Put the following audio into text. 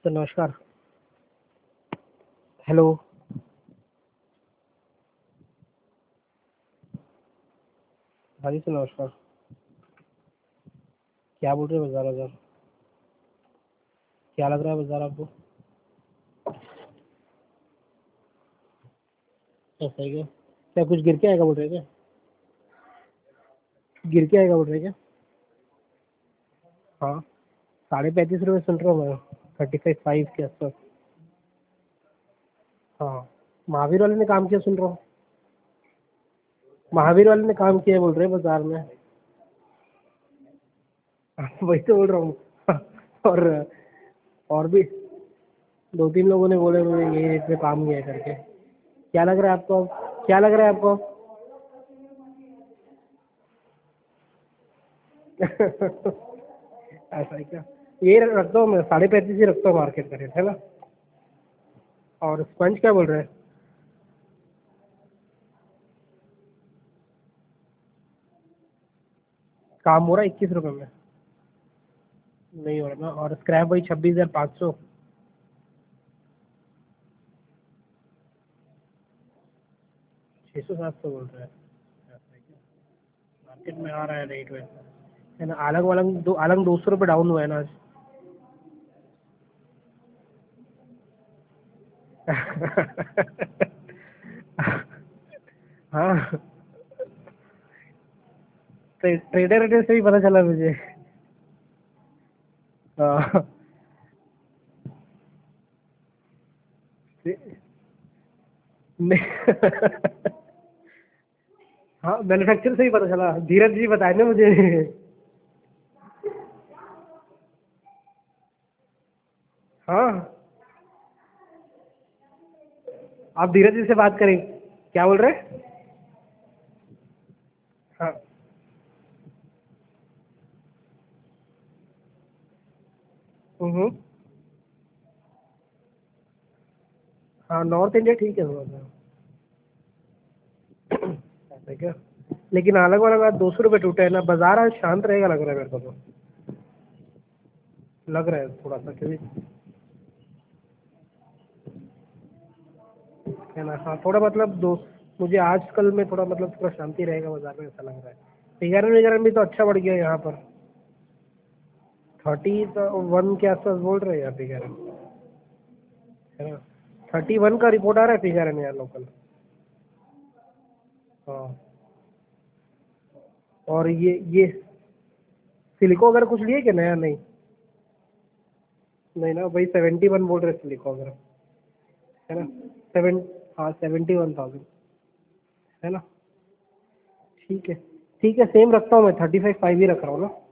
Sir नमस्कार। Hello. हाँ जी sir नमस्कार। क्या बोल रहे हैं बाजार बाजार? क्या लग रहा है बाजार आपको? ऐसा है क्या? क्या कुछ गिर के आएगा बोल रहे हैं क्या? गिर के आएगा बोल रहे हैं क्या? हाँ, 35.5 रुपये सुन रहा हूँ मैं। 35.5 के आसपास। हाँ, महावीर वाले ने काम किया सुन रहा हूँ। महावीर वाले ने काम किया बोल रहे हैं बाजार में। वही तो बोल रहा हूँ। और और भी 2-3 लोगों ने बोले मुझे ये रेट पे काम किया है करके। क्या लग रहा है आपको? क्या लग रहा है आपको? ऐसा है क्या? ये रखता हूँ मैं, 35.5 ही रखता हूँ मार्केट का रेट, है ना? और स्पंज क्या बोल रहे हैं? काम हो रहा है 21 रुपये में? नहीं हो रहा ना। और स्क्रैप वही 26,500। 600-700 बोल रहे हैं। ऐसा है क्या? मार्केट में आ रहा है रेट वैसा, है ना? अलग 200 रुपये डाउन हुआ है ना आज। हाँ, ट्रेडर रेडर से भी पता चला मुझे। हाँ। नहीं। हाँ, मैन्युफैक्चर से ही पता चला, धीरज जी बताए ना मुझे। हाँ, आप धीरज जी से बात करें। क्या बोल रहे हैं? हाँ। हम्म। हाँ, नॉर्थ इंडिया ठीक है थोड़ा सा। ऐसा है क्या? लेकिन अलग वाला बात 200 रुपये टूटे है ना, बाजार आज शांत रहेगा लग रहा है मेरे को तो। लग रहा है थोड़ा सा, क्योंकि है ना। हाँ, थोड़ा मतलब दो, मुझे आजकल में थोड़ा मतलब थोड़ा शांति रहेगा बाजार में ऐसा लग रहा है। फिगर वगैरह भी तो अच्छा बढ़ गया यहाँ पर। 31 के आसपास बोल रहे हैं यार फिगर, है ना? 31 का रिपोर्ट आ रहा है फिगर में यार लोकल। हाँ। और ये सिलिको वगैरह कुछ लिए क्या नया? नहीं। नहीं ना भाई, 71 बोल रहे सिलिको वगैरह, है ना? सेवन। हाँ, 71,000, है ना? ठीक है। ठीक है, सेम रखता हूँ मैं, 35.5 ही रख रहा हूँ ना।